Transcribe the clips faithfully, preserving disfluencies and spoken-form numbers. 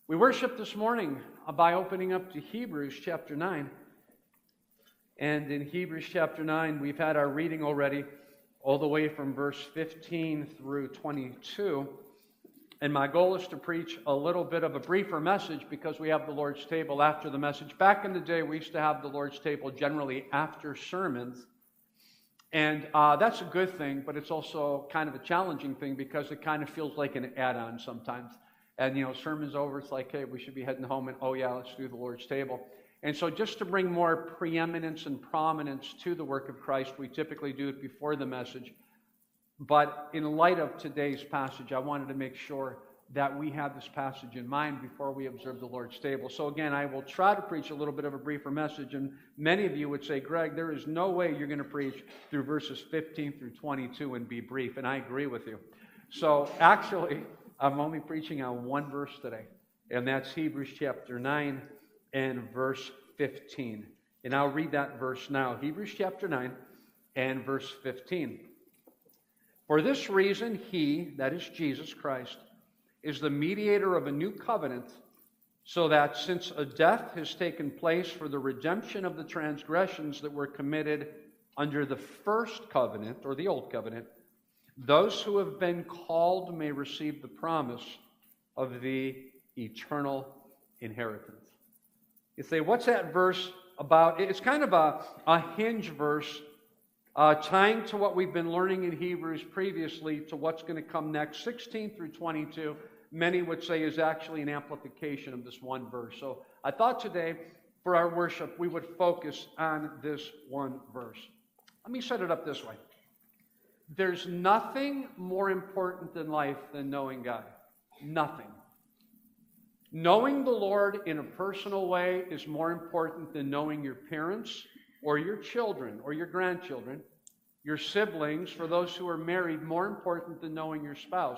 We worship this morning by opening up to Hebrews chapter nine. And in Hebrews chapter nine, we've had our reading already all the way from verse fifteen through twenty-two. And my goal is to preach a little bit of a briefer message because we have the Lord's table after the message. Back in the day, we used to have the Lord's table generally after sermons. And uh, that's a good thing, but it's also kind of a challenging thing because it kind of feels like an add-on sometimes. And, you know, sermon's over, it's like, hey, we should be heading home, and oh yeah, let's do the Lord's table. And so just to bring more preeminence and prominence to the work of Christ, we typically do it before the message. But in light of today's passage, I wanted to make sure that we had this passage in mind before we observe the Lord's table. So again, I will try to preach a little bit of a briefer message, and many of you would say, Greg, there is no way you're going to preach through verses fifteen through twenty-two and be brief, and I agree with you. So actually, I'm only preaching on one verse today, and that's Hebrews chapter nine and verse fifteen. And I'll read that verse now. Hebrews chapter nine and verse fifteen. For this reason, he, that is Jesus Christ, is the mediator of a new covenant, so that since a death has taken place for the redemption of the transgressions that were committed under the first covenant, or the old covenant, those who have been called may receive the promise of the eternal inheritance. You say, what's that verse about? It's kind of a, a hinge verse uh, tying to what we've been learning in Hebrews previously to what's going to come next. sixteen through twenty-two, many would say, is actually an amplification of this one verse. So I thought today, for our worship, we would focus on this one verse. Let me set it up this way. There's nothing more important in life than knowing God. Nothing. Knowing the Lord in a personal way is more important than knowing your parents or your children or your grandchildren, your siblings, for those who are married, more important than knowing your spouse.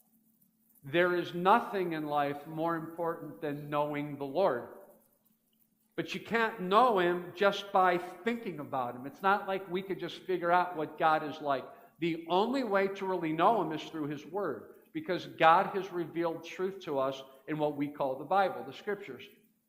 There is nothing in life more important than knowing the Lord. But you can't know Him just by thinking about Him. It's not like we could just figure out what God is like. The only way to really know Him is through His Word, because God has revealed truth to us in what we call the Bible, the Scriptures.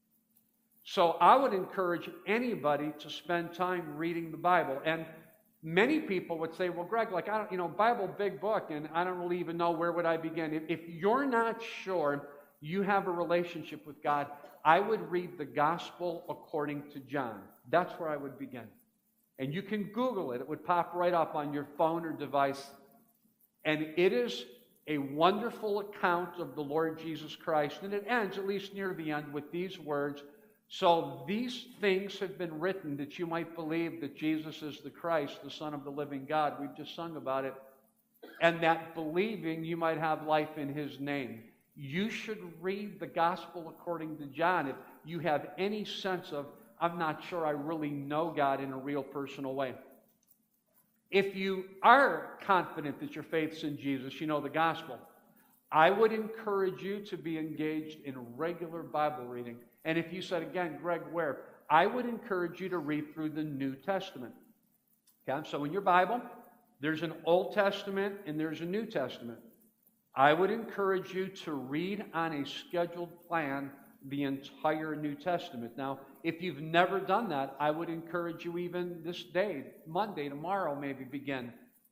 So I would encourage anybody to spend time reading the Bible. And many people would say, well, Greg, like, I don't, you know, Bible, big book, and I don't really even know where would I begin. If, if you're not sure you have a relationship with God, I would read the Gospel according to John. That's where I would begin. And you can Google it. It would pop right up on your phone or device. And it is a wonderful account of the Lord Jesus Christ. And it ends, at least near the end, with these words, so these things have been written that you might believe that Jesus is the Christ, the Son of the living God. We've just sung about it. And that believing you might have life in His name. You should read the Gospel according to John if you have any sense of, I'm not sure I really know God in a real personal way. If you are confident that your faith's in Jesus, you know the Gospel, I would encourage you to be engaged in regular Bible reading. And if you said, again, Greg, where? I would encourage you to read through the New Testament. Okay? So in your Bible, there's an Old Testament and there's a New Testament. I would encourage you to read on a scheduled plan the entire New Testament. Now, if you've never done that, I would encourage you even this day, Monday, tomorrow, maybe begin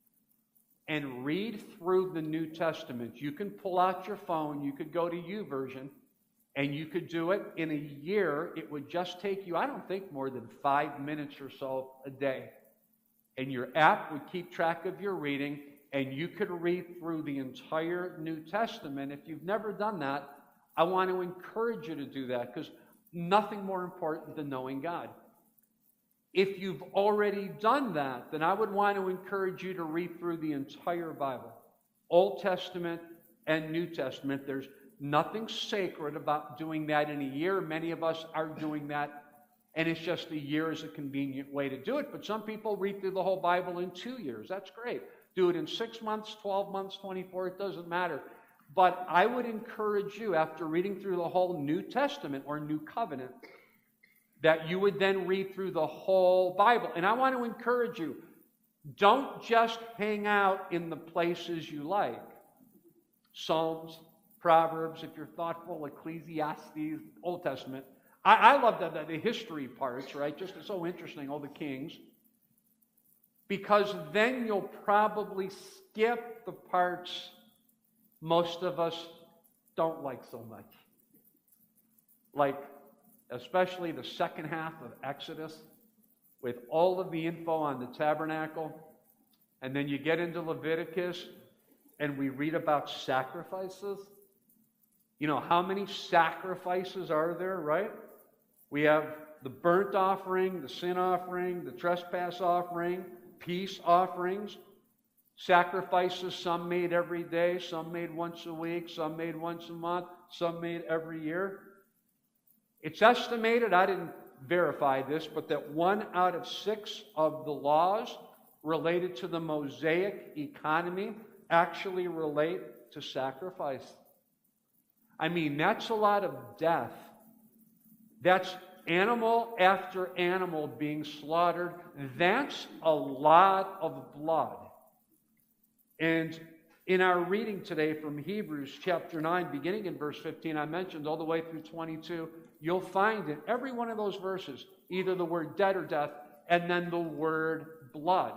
and read through the New Testament. You can pull out your phone, you could go to YouVersion, and you could do it in a year. It would just take you, I don't think, more than five minutes or so a day. And your app would keep track of your reading, and you could read through the entire New Testament. If you've never done that, I want to encourage you to do that, because nothing more important than knowing God. If you've already done that, then I would want to encourage you to read through the entire Bible, Old Testament and New Testament. There's nothing sacred about doing that in a year. Many of us are doing that, and it's just a year is a convenient way to do it. But some people read through the whole Bible in two years. That's great. Do it in six months, twelve months, twenty-four, it doesn't matter. But I would encourage you, after reading through the whole New Testament or New Covenant, that you would then read through the whole Bible. And I want to encourage you, don't just hang out in the places you like. Psalms, Proverbs, if you're thoughtful, Ecclesiastes, Old Testament. I, I love the, the, the history parts, right? Just it's so interesting, all the kings. Because then you'll probably skip the parts most of us don't like so much. Like, especially the second half of Exodus, with all of the info on the tabernacle. And then you get into Leviticus, and we read about sacrifices. You know, how many sacrifices are there, right? We have the burnt offering, the sin offering, the trespass offering, peace offerings, sacrifices, some made every day, some made once a week, some made once a month, some made every year. It's estimated, I didn't verify this, but that one out of six of the laws related to the Mosaic economy actually relate to sacrifice. I mean, that's a lot of death. That's animal after animal being slaughtered. That's a lot of blood. And in our reading today from Hebrews chapter nine, beginning in verse fifteen, I mentioned all the way through twenty-two, you'll find in every one of those verses either the word dead or death, and then the word blood.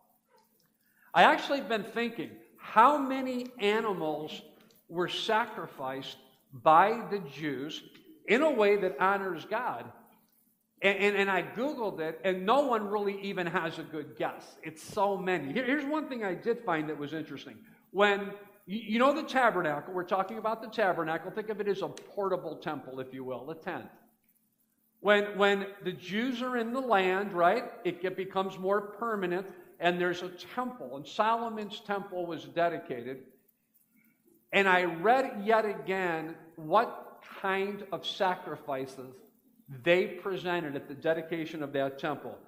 I actually have been thinking, how many animals were sacrificed by the Jews in a way that honors God? And, and, and I Googled it, and no one really even has a good guess. It's so many. Here, here's one thing I did find that was interesting. When, you, you know the tabernacle, we're talking about the tabernacle, think of it as a portable temple, if you will, a tent. When, when the Jews are in the land, right, it get, becomes more permanent, and there's a temple, and Solomon's temple was dedicated. And I read yet again what kind of sacrifices they presented at the dedication of that temple.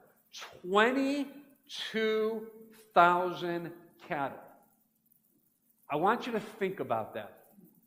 twenty-two thousand cattle. I want you to think about that.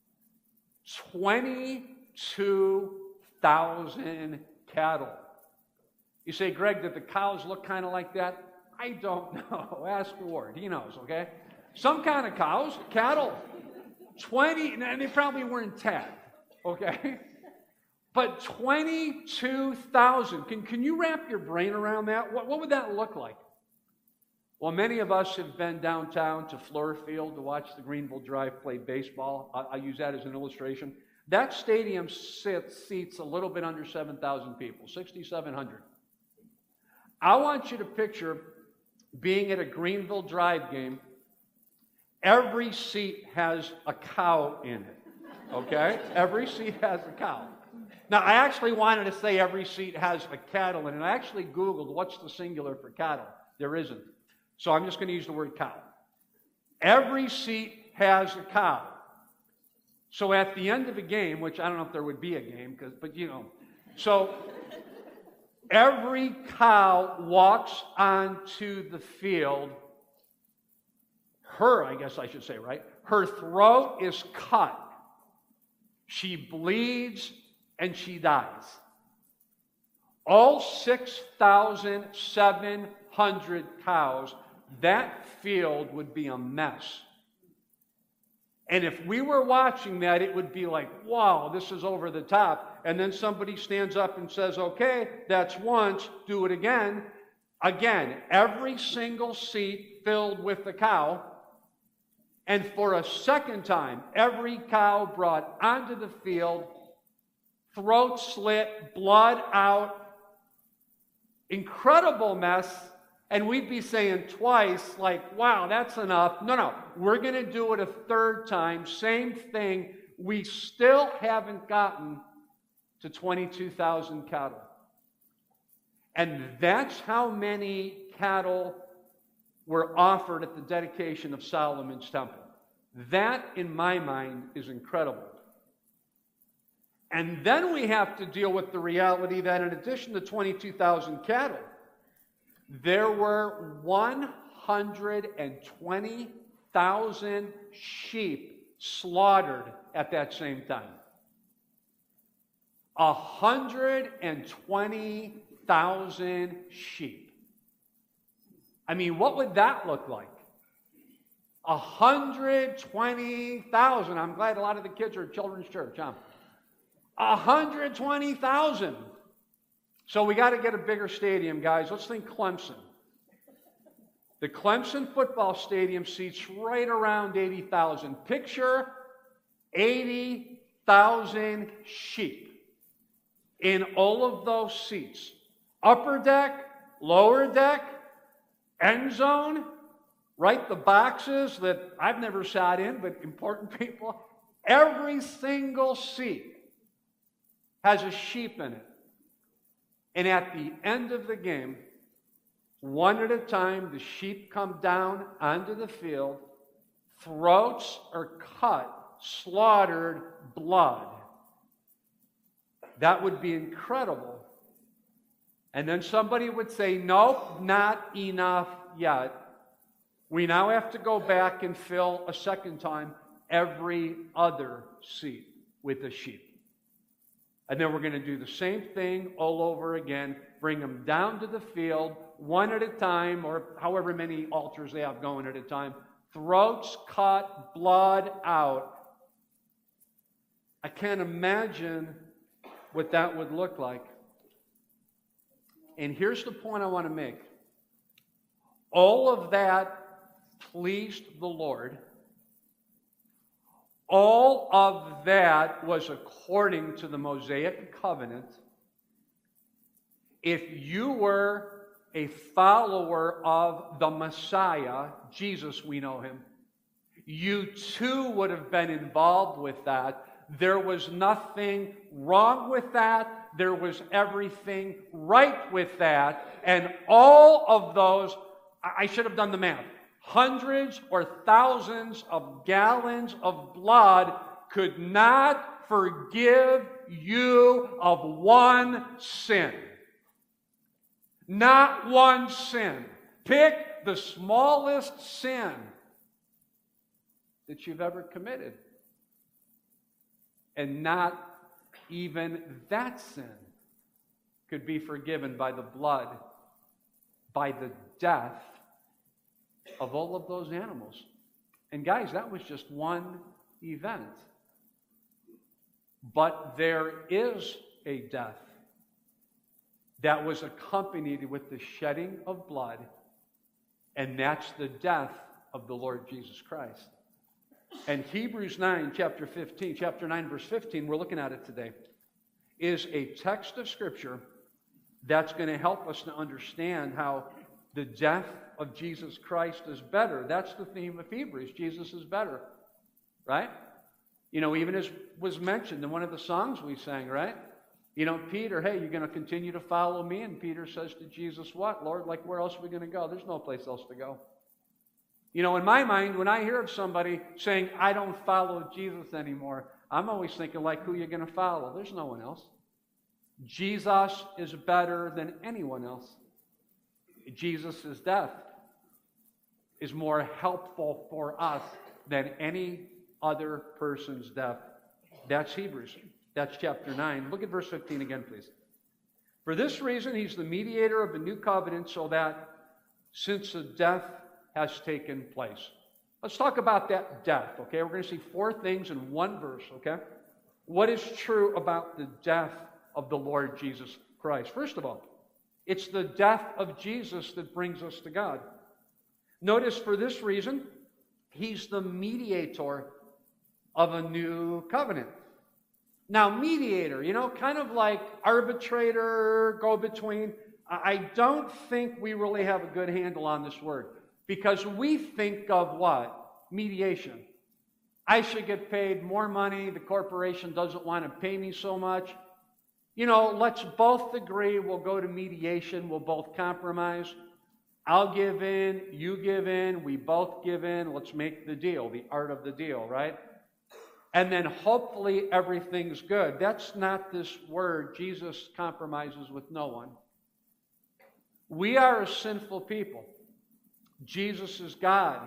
twenty-two thousand cattle. You say, Greg, did the cows look kind of like that? I don't know. Ask Ward. He knows, okay? Some kind of cows, cattle. twenty, and they probably weren't tagged, okay? But twenty-two thousand. Can, can you wrap your brain around that? What, what would that look like? Well, many of us have been downtown to Fluor Field to watch the Greenville Drive play baseball. I, I use that as an illustration. That stadium sits, seats a little bit under seven thousand people, six thousand seven hundred. I want you to picture being at a Greenville Drive game. Every seat has a cow in it, okay? Every seat has a cow. Now, I actually wanted to say every seat has a cattle in it. I actually Googled what's the singular for cattle. There isn't. So I'm just going to use the word cow. Every seat has a cow. So at the end of a game, which I don't know if there would be a game, because, but you know, so every cow walks onto the field. Her, I guess I should say, right? Her throat is cut. She bleeds and she dies. All six thousand seven hundred cows, that field would be a mess. And if we were watching that, it would be like, wow, this is over the top. And then somebody stands up and says, okay, that's once, do it again. Again, every single seat filled with the cow. And for a second time, every cow brought onto the field, throat slit, blood out, incredible mess. And we'd be saying twice, like, wow, that's enough. No, no, we're going to do it a third time. Same thing. We still haven't gotten to twenty-two thousand cattle. And that's how many cattle were offered at the dedication of Solomon's temple. That, in my mind, is incredible. And then we have to deal with the reality that in addition to twenty-two thousand cattle, there were one hundred twenty thousand sheep slaughtered at that same time. one hundred twenty thousand sheep. I mean, what would that look like? one hundred twenty thousand. I'm glad a lot of the kids are at Children's Church, huh? one hundred twenty thousand. So we got to get a bigger stadium, guys. Let's think Clemson. The Clemson football stadium seats right around eighty thousand. Picture eighty thousand sheep in all of those seats. Upper deck, lower deck, end zone, right? The boxes that I've never sat in, but important people. Every single seat has a sheep in it. And at the end of the game, one at a time, the sheep come down onto the field, throats are cut, slaughtered, blood. That would be incredible. And then somebody would say, nope, not enough yet. We now have to go back and fill a second time every other seat with a sheep. And then we're going to do the same thing all over again. Bring them down to the field, one at a time, or however many altars they have going at a time. Throats cut, blood out. I can't imagine what that would look like. And here's the point I want to make. All of that pleased the Lord. All of that was according to the Mosaic covenant. If you were a follower of the Messiah, Jesus, we know him, you too would have been involved with that. There was nothing wrong with that. There was everything right with that. And all of those, I should have done the math. Hundreds or thousands of gallons of blood could not forgive you of one sin. Not one sin. Pick the smallest sin that you've ever committed. And not even that sin could be forgiven by the blood, by the death of all of those animals. And guys, that was just one event. But there is a death that was accompanied with the shedding of blood, and that's the death of the Lord Jesus Christ. And Hebrews nine, chapter fifteen, chapter nine, verse fifteen, we're looking at it today, is a text of Scripture that's going to help us to understand how the death of Jesus Christ is better. That's the theme of Hebrews. Jesus is better, right? You know, even as was mentioned in one of the songs we sang, right? You know, Peter, hey, you're going to continue to follow me? And Peter says to Jesus, what, Lord? Like, where else are we going to go? There's no place else to go. You know, in my mind, when I hear of somebody saying, I don't follow Jesus anymore, I'm always thinking, like, who you're going to follow? There's no one else. Jesus is better than anyone else. Jesus' death is more helpful for us than any other person's death. That's Hebrews. That's chapter nine. Look at verse fifteen again, please. For this reason, he's the mediator of a new covenant, so that since the death has taken place. Let's talk about that death, okay? We're going to see four things in one verse, okay? What is true about the death of the Lord Jesus Christ? First of all, it's the death of Jesus that brings us to God. Notice, for this reason, he's the mediator of a new covenant. Now, mediator, you know, kind of like arbitrator, go-between. I don't think we really have a good handle on this word, because we think of what? Mediation. I should get paid more money. The corporation doesn't want to pay me so much. You know, let's both agree we'll go to mediation. We'll both compromise. I'll give in, you give in, we both give in. Let's make the deal, the art of the deal, right? And then hopefully everything's good. That's not this word. Jesus compromises with no one. We are a sinful people. Jesus is God.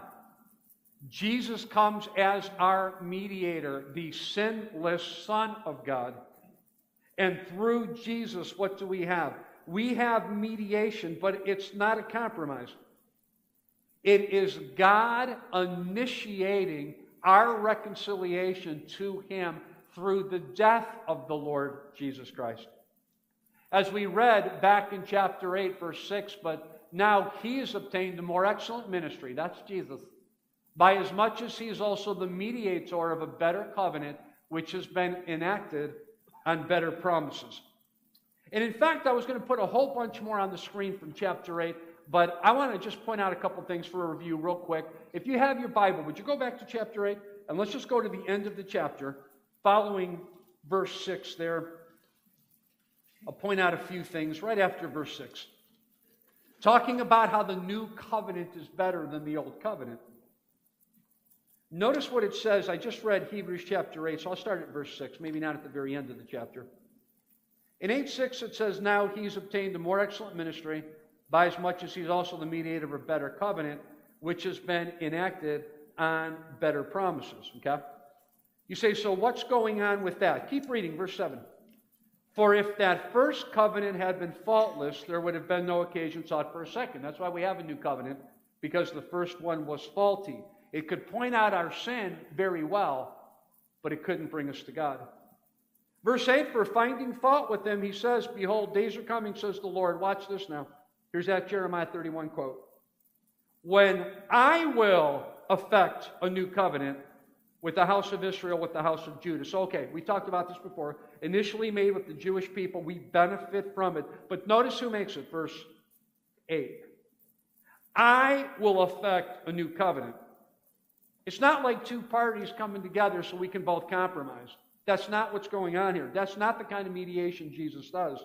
Jesus comes as our mediator, the sinless Son of God. And through Jesus, what do we have? We have mediation, but it's not a compromise. It is God initiating our reconciliation to Him through the death of the Lord Jesus Christ. As we read back in chapter eight, verse six, but now He has obtained a more excellent ministry, that's Jesus, by as much as He is also the mediator of a better covenant, which has been enacted on better promises. And in fact, I was going to put a whole bunch more on the screen from chapter eight, but I want to just point out a couple things for a review real quick. If you have your Bible, would you go back to chapter eight? And let's just go to the end of the chapter, following verse six there. I'll point out a few things right after verse six. Talking about how the new covenant is better than the old covenant. Notice what it says. I just read Hebrews chapter eight, so I'll start at verse six, maybe not at the very end of the chapter. In eight six it says, now He's obtained a more excellent ministry, by as much as He's also the mediator of a better covenant, which has been enacted on better promises. Okay? You say, so what's going on with that? Keep reading, verse seven. For if that first covenant had been faultless, there would have been no occasion sought for a second. That's why we have a new covenant, because the first one was faulty. It could point out our sin very well, but it couldn't bring us to God. Verse eight, for finding fault with them, He says, behold, days are coming, says the Lord. Watch this now. Here's that Jeremiah thirty-one quote. When I will effect a new covenant with the house of Israel, with the house of Judah. So, okay, we talked about this before. Initially made with the Jewish people, we benefit from it. But notice who makes it, verse eight. I will effect a new covenant. It's not like two parties coming together so we can both compromise. That's not what's going on here. That's not the kind of mediation Jesus does.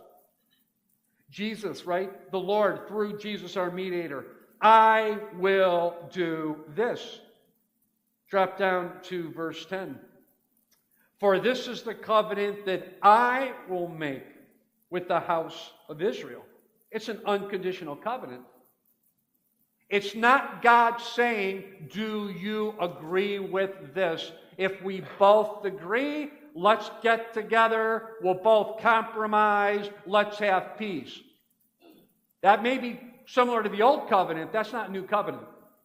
Jesus, right? The Lord, through Jesus our mediator. I will do this. Drop down to verse ten. For this is the covenant that I will make with the house of Israel. It's an unconditional covenant. It's not God saying, do you agree with this? If we both agree, let's get together, we'll both compromise, let's have peace. That may be similar to the old covenant. That's not new covenant.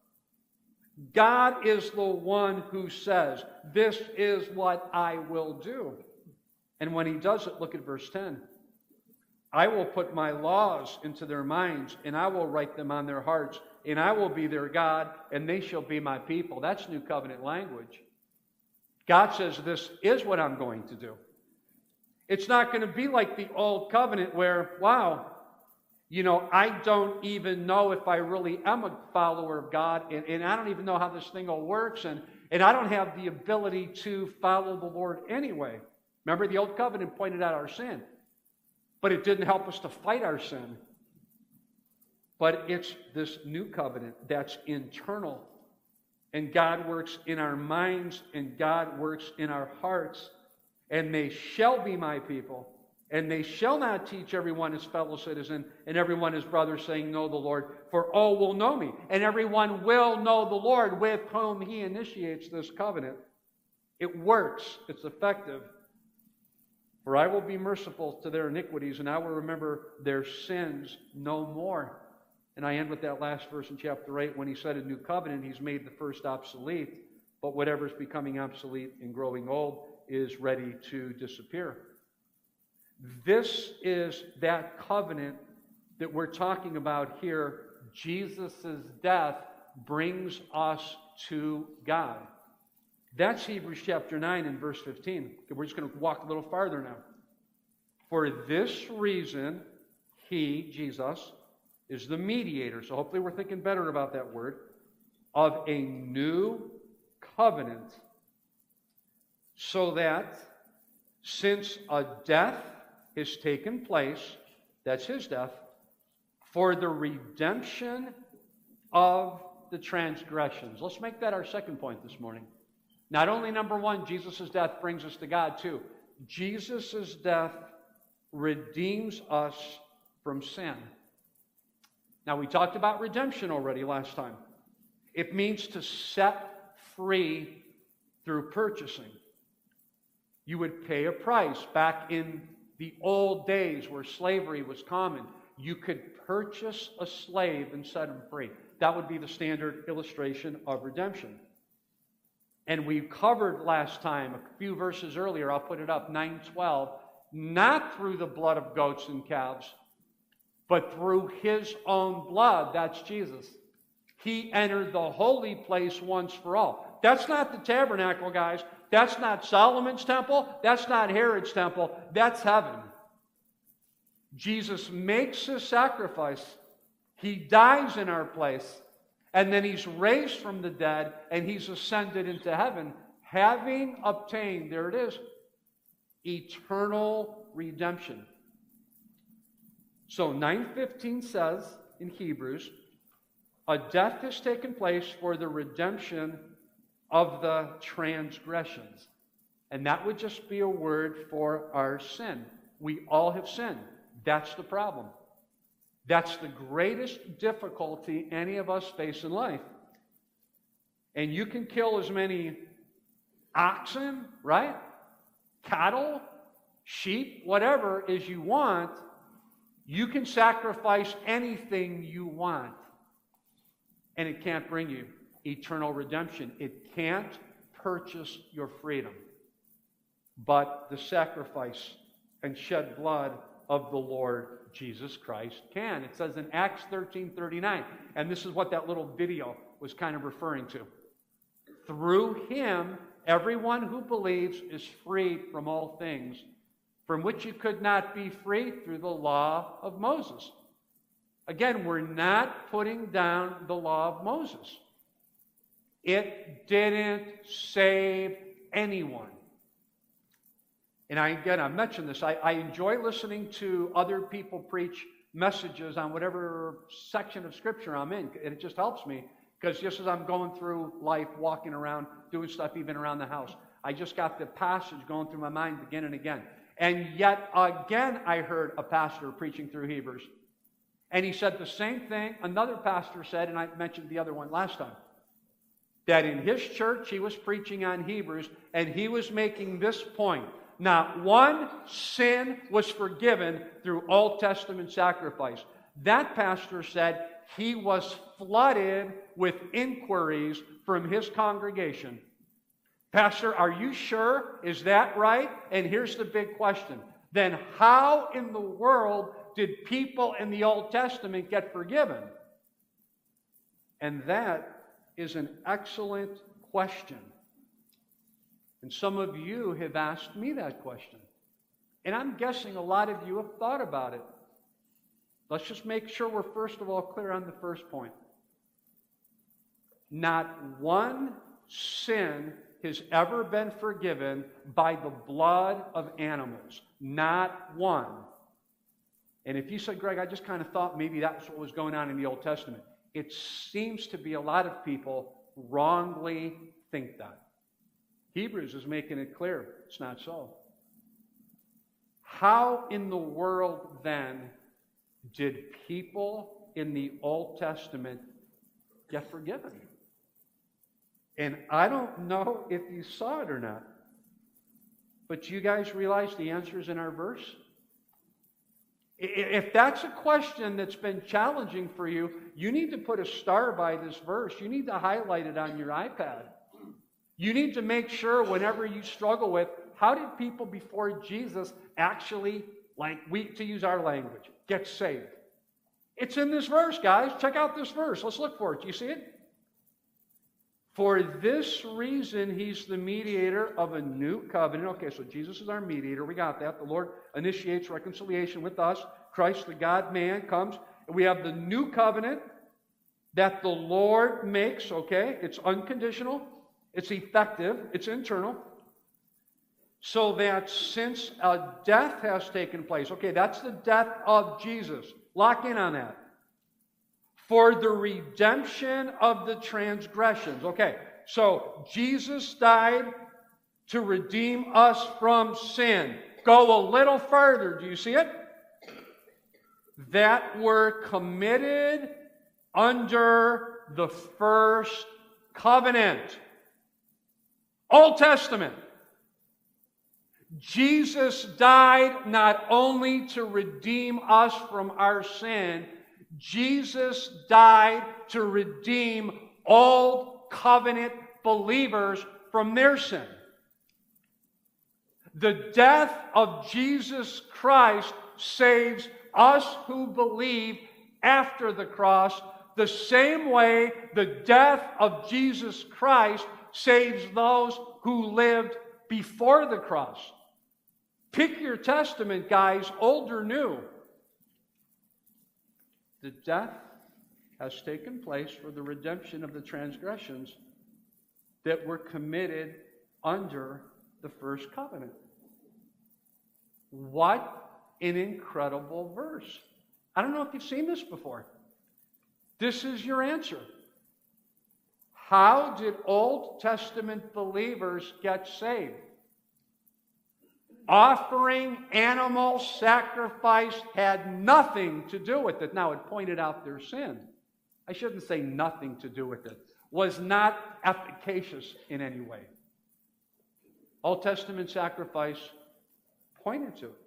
God is the one who says, this is what I will do. And when He does it, look at verse ten. I will put my laws into their minds, and I will write them on their hearts, and I will be their God, and they shall be my people. That's new covenant language. God says, this is what I'm going to do. It's not going to be like the old covenant where, wow, you know, I don't even know if I really am a follower of God, and, and I don't even know how this thing all works, and, and I don't have the ability to follow the Lord anyway. Remember, the old covenant pointed out our sin, but it didn't help us to fight our sin. But it's this new covenant that's internal, and God works in our minds, and God works in our hearts, and they shall be my people. And they shall not teach everyone his fellow citizen and everyone his brother, saying, know the Lord, for all will know me. And everyone will know the Lord with whom He initiates this covenant. It works. It's effective. For I will be merciful to their iniquities, and I will remember their sins no more. And I end with that last verse in chapter eight. When He said a new covenant, He's made the first obsolete. But whatever is becoming obsolete and growing old is ready to disappear. This is that covenant that we're talking about here. Jesus' death brings us to God. That's Hebrews chapter nine and verse fifteen. We're just going to walk a little farther now. For this reason, He, Jesus, is the mediator. So hopefully we're thinking better about that word. Of a new covenant. So that since a death has taken place, that's His death, for the redemption of the transgressions. Let's make that our second point this morning. Not only, number one, Jesus' death brings us to God, too. Jesus' death redeems us from sin. Now, we talked about redemption already last time. It means to set free through purchasing. You would pay a price. Back in the old days where slavery was common, you could purchase a slave and set him free. That would be the standard illustration of redemption. And we covered last time, a few verses earlier, I'll put it up, nine twelve, not through the blood of goats and calves, but through his own blood. That's Jesus. He entered the holy place once for all. That's not the tabernacle, guys. That's not Solomon's temple. That's not Herod's temple. That's heaven. Jesus makes his sacrifice. He dies in our place. And then he's raised from the dead, and he's ascended into heaven, having obtained, there it is, eternal redemption. So nine fifteen says in Hebrews, a death has taken place for the redemption of the transgressions. And that would just be a word for our sin. We all have sinned. That's the problem. That's the greatest difficulty any of us face in life. And you can kill as many oxen, right? Cattle, sheep, whatever as you want. You can sacrifice anything you want. And it can't bring you eternal redemption. It can't purchase your freedom. But the sacrifice and shed blood of the Lord Jesus Christ can. It says in Acts thirteen thirty-nine, and this is what that little video was kind of referring to. Through him, everyone who believes is freed from all things from which you could not be freed through the law of Moses. Again, we're not putting down the law of Moses. It didn't save anyone. And I, again, I mentioned this. I, I enjoy listening to other people preach messages on whatever section of Scripture I'm in. And it just helps me because just as I'm going through life, walking around, doing stuff even around the house, I just got the passage going through my mind again and again. And yet again, I heard a pastor preaching through Hebrews. And he said the same thing another pastor said, and I mentioned the other one last time, that in his church he was preaching on Hebrews, and he was making this point. Not one sin was forgiven through Old Testament sacrifice. That pastor said he was flooded with inquiries from his congregation. Pastor, are you sure? Is that right? And here's the big question. Then how in the world did people in the Old Testament get forgiven? And that is an excellent question. And some of you have asked me that question. And I'm guessing a lot of you have thought about it. Let's just make sure we're first of all clear on the first point. Not one sin has ever been forgiven by the blood of animals. Not one. And if you said, Greg, I just kind of thought maybe that's what was going on in the Old Testament. It seems to be a lot of people wrongly think that. Hebrews is making it clear. It's not so. How in the world then did people in the Old Testament get forgiven? And I don't know if you saw it or not, but you guys realize the answer is in our verse? If that's a question that's been challenging for you, you need to put a star by this verse. You need to highlight it on your iPad. You need to make sure whenever you struggle with, how did people before Jesus actually, like we, to use our language, get saved? It's in this verse, guys. Check out this verse. Let's look for it. Do you see it? For this reason, he's the mediator of a new covenant. Okay, so Jesus is our mediator. We got that. The Lord initiates reconciliation with us. Christ, the God-man, comes. And we have the new covenant that the Lord makes, okay? It's unconditional. It's effective. It's internal. So that since a death has taken place, okay, that's the death of Jesus. Lock in on that. For the redemption of the transgressions. Okay, so Jesus died to redeem us from sin. Go a little further. Do you see it? That were committed under the first covenant. Old Testament. Jesus died not only to redeem us from our sin, Jesus died to redeem old covenant believers from their sin. The death of Jesus Christ saves us who believe after the cross, the same way the death of Jesus Christ saves those who lived before the cross. Pick your testament, guys, old or new. The death has taken place for the redemption of the transgressions that were committed under the first covenant. What an incredible verse. I don't know if you've seen this before. This is your answer. How did Old Testament believers get saved? Offering animal sacrifice had nothing to do with it. Now, it pointed out their sin. I shouldn't say nothing to do with it. Was not efficacious in any way. Old Testament sacrifice pointed to it.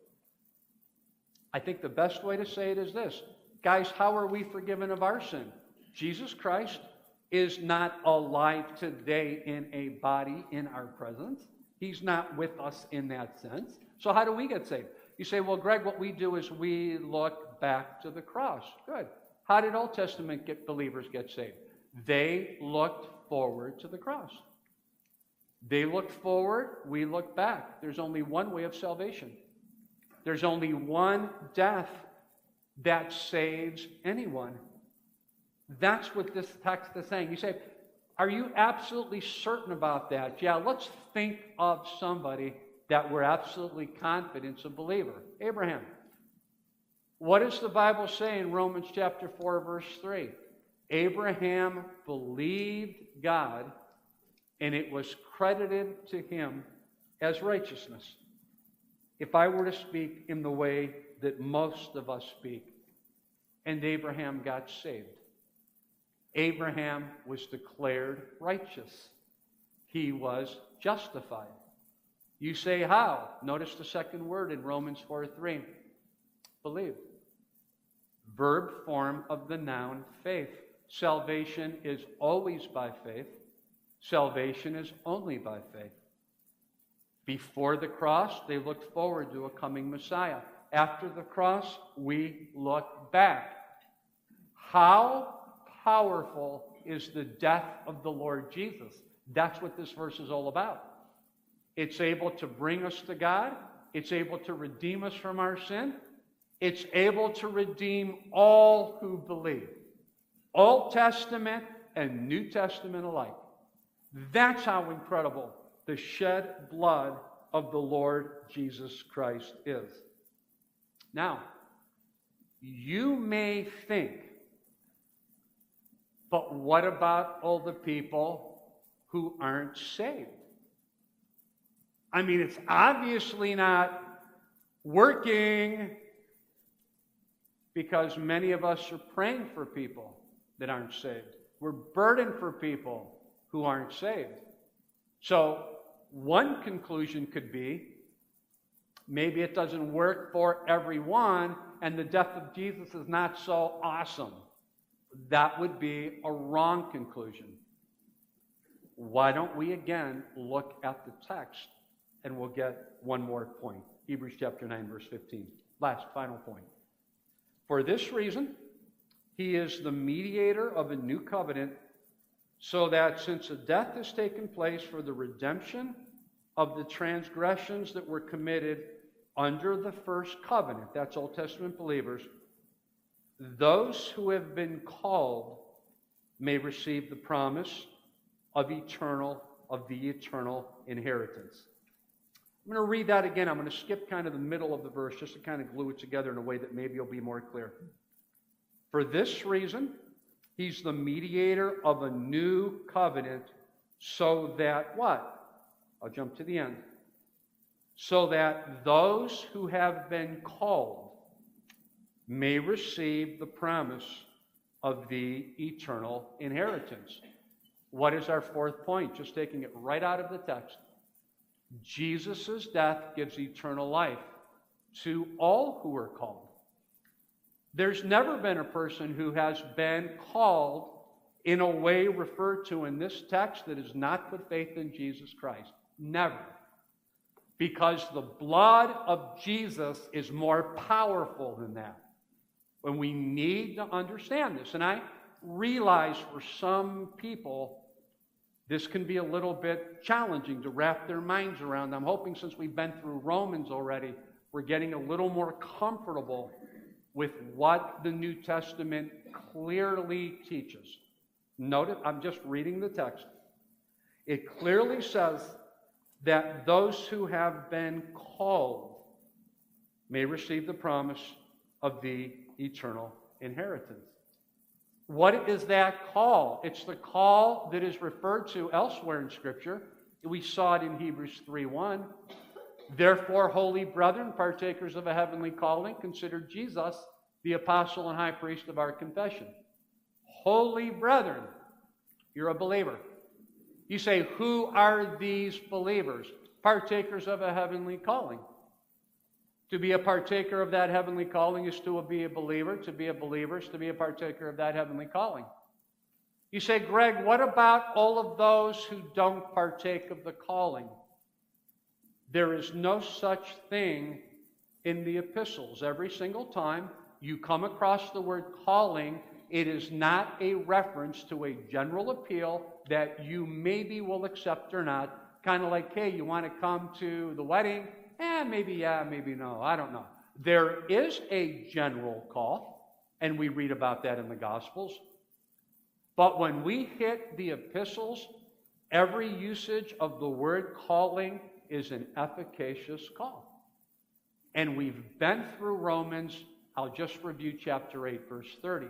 I think the best way to say it is this. Guys, how are we forgiven of our sin? Jesus Christ is not alive today in a body in our presence. He's not with us in that sense. So how do we get saved? You say, well, Greg, what we do is we look back to the cross. Good. How did Old Testament get believers get saved? They looked forward to the cross. They looked forward, we look back. There's only one way of salvation. There's only one death that saves anyone. That's what this text is saying. You say, are you absolutely certain about that? Yeah, let's think of somebody that we're absolutely confident is a believer. Abraham. What does the Bible say in Romans chapter four, verse three? Abraham believed God, and it was credited to him as righteousness. If I were to speak in the way that most of us speak, and Abraham got saved. Abraham was declared righteous. He was justified. You say how? Notice the second word in Romans four three. Believe. Verb form of the noun faith. Salvation is always by faith. Salvation is only by faith. Before the cross, they looked forward to a coming Messiah. After the cross, we look back. How powerful is the death of the Lord Jesus? That's what this verse is all about. It's able to bring us to God. It's able to redeem us from our sin. It's able to redeem all who believe. Old Testament and New Testament alike. That's how incredible the shed blood of the Lord Jesus Christ is. Now, you may think, but what about all the people who aren't saved? I mean, it's obviously not working because many of us are praying for people that aren't saved. We're burdened for people who aren't saved. So, one conclusion could be, maybe it doesn't work for everyone, and the death of Jesus is not so awesome. That would be a wrong conclusion. Why don't we again look at the text, and we'll get one more point. Hebrews chapter nine, verse fifteen. Last, final point. For this reason, he is the mediator of a new covenant, so that since a death has taken place for the redemption of the transgressions that were committed under the first covenant, that's Old Testament believers, those who have been called may receive the promise of eternal, of the eternal inheritance. I'm going to read that again. I'm going to skip kind of the middle of the verse just to kind of glue it together in a way that maybe it'll be more clear. For this reason, he's the mediator of a new covenant, so that what? I'll jump to the end. So that those who have been called may receive the promise of the eternal inheritance. What is our fourth point? Just taking it right out of the text. Jesus' death gives eternal life to all who are called. There's never been a person who has been called in a way referred to in this text that has not put faith in Jesus Christ. Never. Because the blood of Jesus is more powerful than that. And we need to understand this. And I realize for some people, this can be a little bit challenging to wrap their minds around. I'm hoping since we've been through Romans already, we're getting a little more comfortable with what the New Testament clearly teaches. Notice, I'm just reading the text. It clearly says that those who have been called may receive the promise of the eternal inheritance. What is that call? It's the call that is referred to elsewhere in Scripture. We saw it in Hebrews three one. Therefore, holy brethren, partakers of a heavenly calling, consider Jesus the apostle and high priest of our confession. Holy brethren, you're a believer. You say, who are these believers? Partakers of a heavenly calling. To be a partaker of that heavenly calling is to be a believer. To be a believer is to be a partaker of that heavenly calling. You say, Greg, what about all of those who don't partake of the calling? There is no such thing in the epistles. Every single time you come across the word calling, it is not a reference to a general appeal that you maybe will accept or not. Kind of like, hey, you want to come to the wedding? Eh, maybe yeah, maybe no. I don't know. There is a general call, and we read about that in the Gospels. But when we hit the epistles, every usage of the word calling is an efficacious call. And we've been through Romans. I'll just review chapter eight, verse thirty.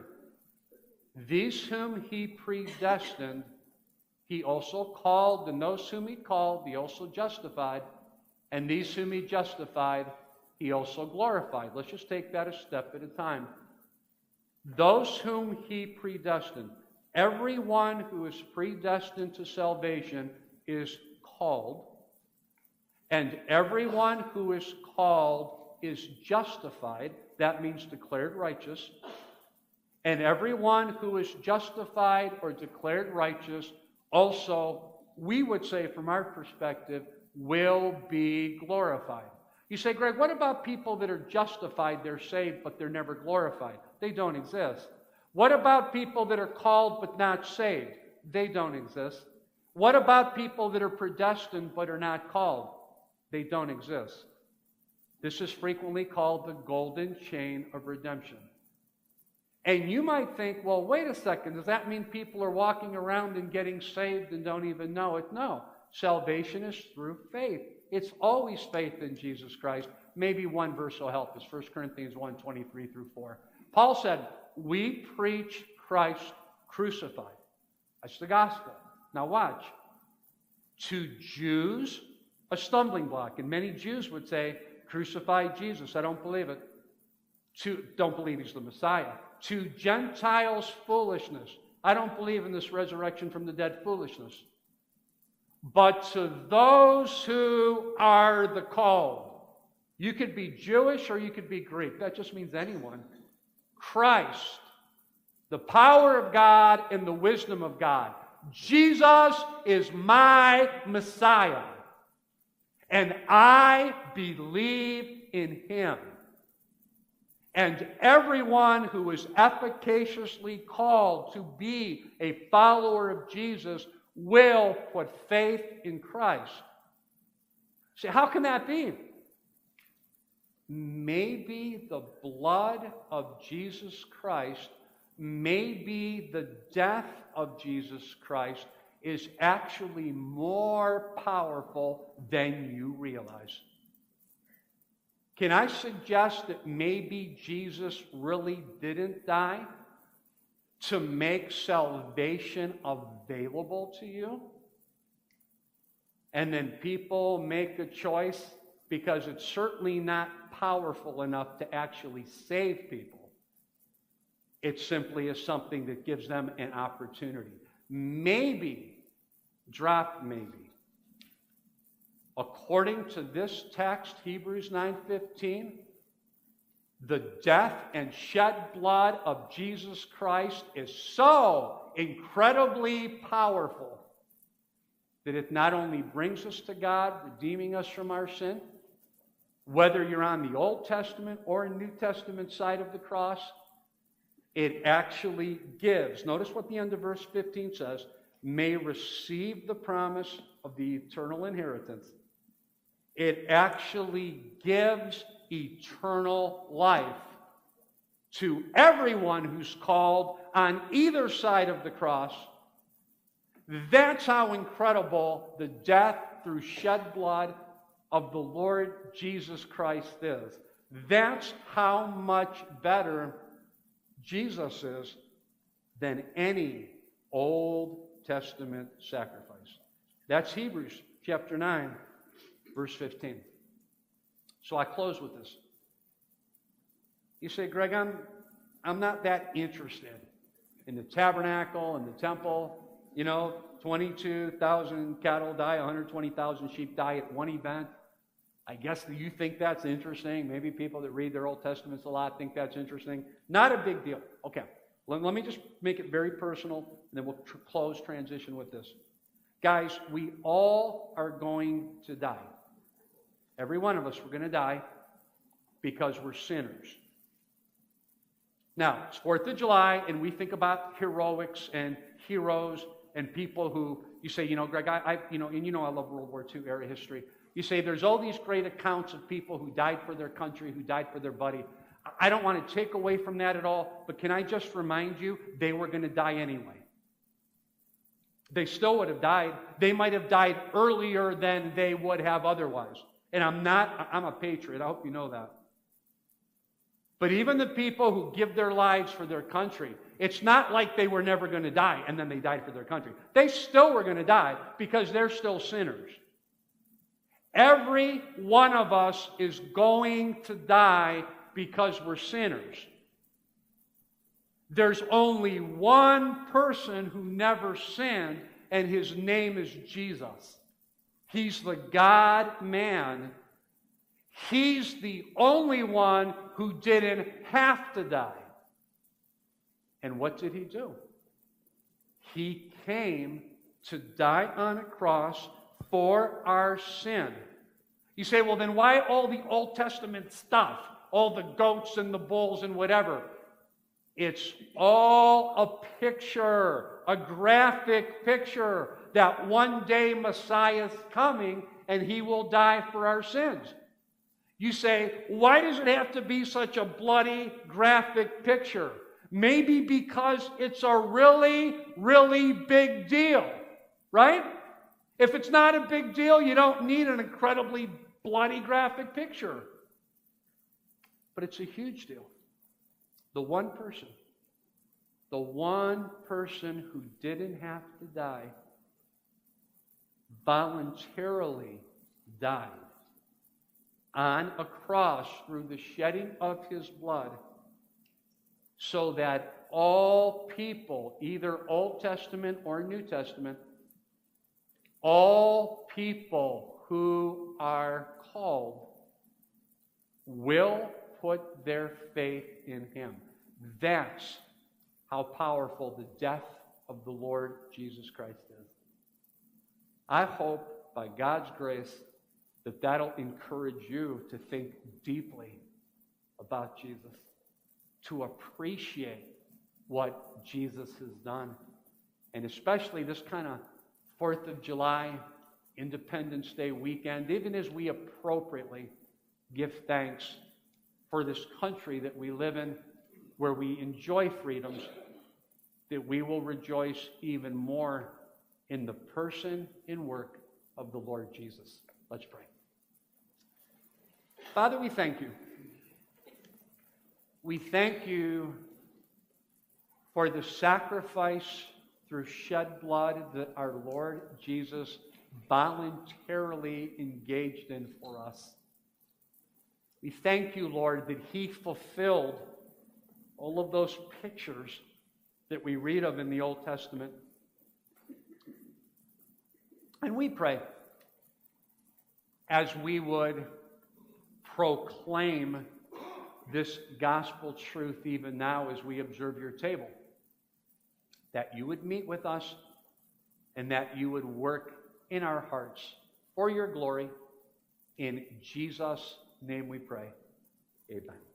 These whom he predestined, he also called, and those whom he called, he also justified, and these whom he justified, he also glorified. Let's just take that a step at a time. Those whom he predestined, everyone who is predestined to salvation is called, and everyone who is called is justified. That means declared righteous. And everyone who is justified or declared righteous also, we would say from our perspective, will be glorified. You say, Greg, what about people that are justified, they're saved, but they're never glorified? They don't exist. What about people that are called but not saved? They don't exist. What about people that are predestined but are not called? They don't exist. This is frequently called the golden chain of redemption. And you might think, well, wait a second, does that mean people are walking around and getting saved and don't even know it? No. Salvation is through faith. It's always faith in Jesus Christ. Maybe one verse will help us. First Corinthians one, twenty-three through four. Paul said, we preach Christ crucified. That's the gospel. Now watch. To Jews, a stumbling block. And many Jews would say, crucify Jesus. I don't believe it. To, don't believe he's the Messiah. To Gentiles, foolishness. I don't believe in this resurrection from the dead foolishness. But to those who are the called, you could be Jewish or you could be Greek. That just means anyone. Christ, the power of God and the wisdom of God. Jesus is my Messiah. And I believe in him. And everyone who is efficaciously called to be a follower of Jesus will put faith in Christ. See, how can that be? Maybe the blood of Jesus Christ, maybe the death of Jesus Christ is actually more powerful than you realize. Can I suggest that maybe Jesus really didn't die to make salvation available to you? And then people make a choice because it's certainly not powerful enough to actually save people. It simply is something that gives them an opportunity. Maybe, drop maybe. According to this text, Hebrews nine fifteen, The death and shed blood of Jesus Christ is so incredibly powerful that it not only brings us to God, redeeming us from our sin, whether you're on the Old Testament or New Testament side of the cross, it actually gives. Notice what the end of verse fifteen says, may receive the promise of the eternal inheritance. It actually gives eternal life to everyone who's called on either side of the cross. That's how incredible the death through shed blood of the Lord Jesus Christ is. That's how much better Jesus is than any Old Testament sacrifice. That's Hebrews chapter nine, verse fifteen. So I close with this. You say, Greg, I'm, I'm not that interested in the tabernacle and the temple. You know, twenty-two thousand cattle die, one hundred twenty thousand sheep die at one event. I guess that you think that's interesting. Maybe people that read their Old Testaments a lot think that's interesting. Not a big deal. Okay, let, let me just make it very personal, and then we'll tr- close transition with this. Guys, we all are going to die. Every one of us, we're going to die because we're sinners. Now, it's fourth of July, and we think about heroics and heroes and people who, you say, you know, Greg, I, I you know, and you know I love World War Two era history. You say there's all these great accounts of people who died for their country, who died for their buddy. I don't want to take away from that at all, but can I just remind you, they were going to die anyway. They still would have died. They might have died earlier than they would have otherwise. And I'm not, I'm a patriot. I hope you know that. But even the people who give their lives for their country, it's not like they were never going to die and then they died for their country. They still were going to die because they're still sinners. Every one of us is going to die because we're sinners. There's only one person who never sinned, and his name is Jesus. He's the God-man. He's the only one who didn't have to die. And what did he do? He came to die on a cross for our sin. You say, well, then why all the Old Testament stuff? All the goats and the bulls and whatever. It's all a picture, a graphic picture that one day Messiah's coming and he will die for our sins. You say, why does it have to be such a bloody, graphic picture? Maybe because it's a really, really big deal, right? If it's not a big deal, you don't need an incredibly bloody graphic picture. But it's a huge deal. The one person, the one person who didn't have to die, voluntarily died on a cross through the shedding of his blood, so that all people, either Old Testament or New Testament, all people who are called will put their faith in him. That's how powerful the death of the Lord Jesus Christ is. I hope, by God's grace, that that'll encourage you to think deeply about Jesus, to appreciate what Jesus has done, and especially this kind of fourth of July, Independence Day weekend, even as we appropriately give thanks for this country that we live in, where we enjoy freedoms, that we will rejoice even more in the person and work of the Lord Jesus. Let's pray. Father, we thank you. We thank you for the sacrifice through shed blood that our Lord Jesus voluntarily engaged in for us. We thank you, Lord, that he fulfilled all of those pictures that we read of in the Old Testament. And we pray, as we would proclaim this gospel truth even now as we observe your table. That you would meet with us and that you would work in our hearts for your glory. In Jesus' name we pray. Amen.